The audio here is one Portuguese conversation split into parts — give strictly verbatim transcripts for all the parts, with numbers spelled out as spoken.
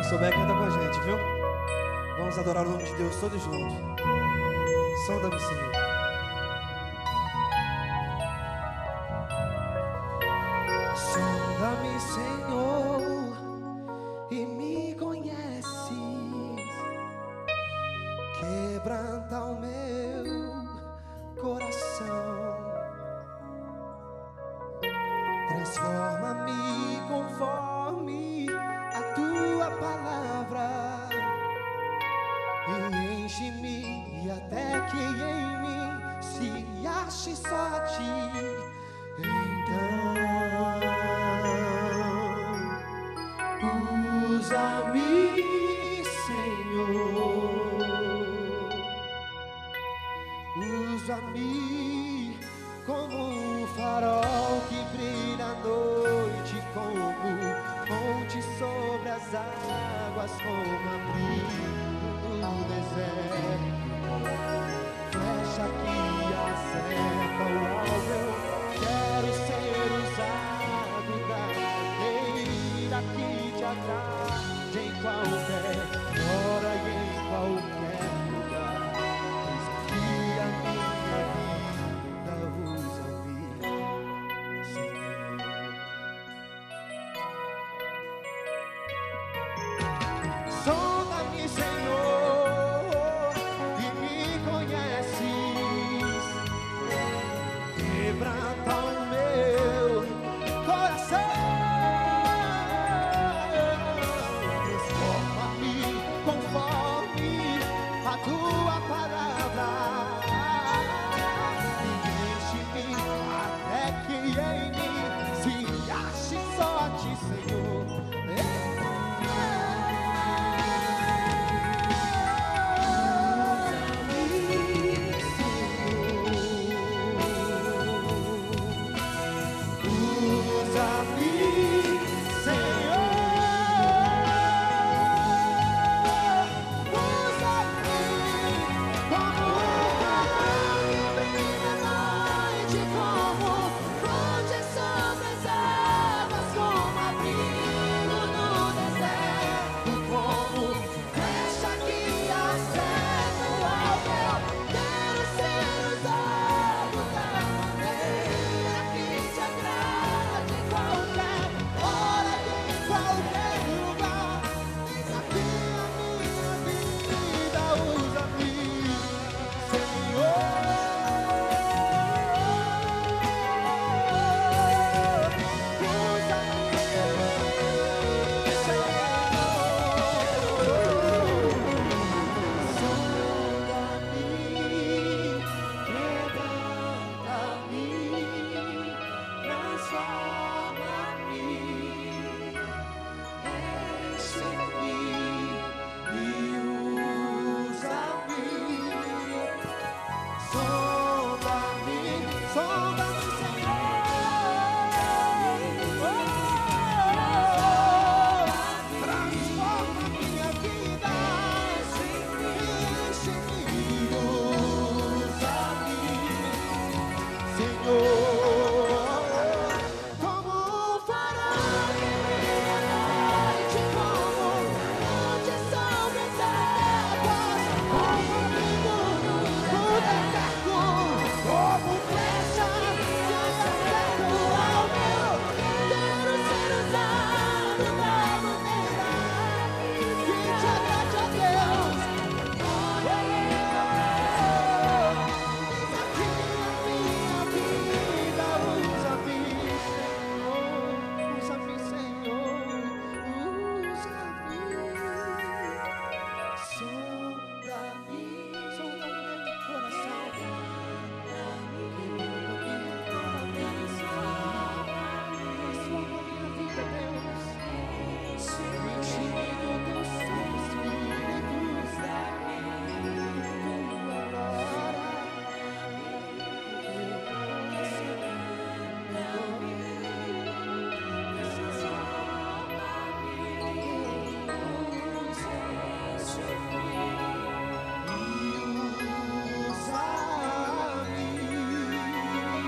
souber, canta com a gente, viu? Vamos adorar o nome de Deus todos juntos. Sonda-me, Senhor. Sonda-me, Senhor, e me conheces. Quebranta o meu coração. Transforma-me conforme a tua palavra e enche-me até que em mim se ache só a ti. Então usa-me, Senhor, usa-me como um farol que brilha à noite, como ponte sobre as águas, como abrigo no deserto, flecha que acerta o alvo. Eu quero ser usado da maneira que te agrade, em qualquer hora e em qualquer lugar. Eis aqui a minha vida, usa-me, Senhor. Sonda-me, Senhor, e me conheces. Quebranta o meu coração. Transforma-me conforme a tua palavra e enche-me até que em mim se ache só a ti, Senhor.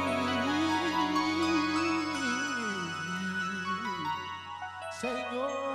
Senhor.